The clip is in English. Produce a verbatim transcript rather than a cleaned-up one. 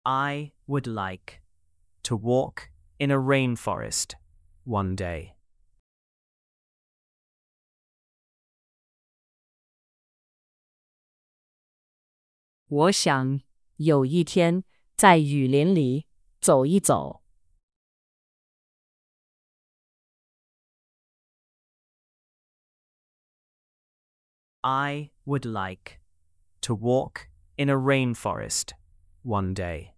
I would like to walk in a rainforest one day. 我想有一天在雨林里走一走。 I would like to walk in a rainforest one day.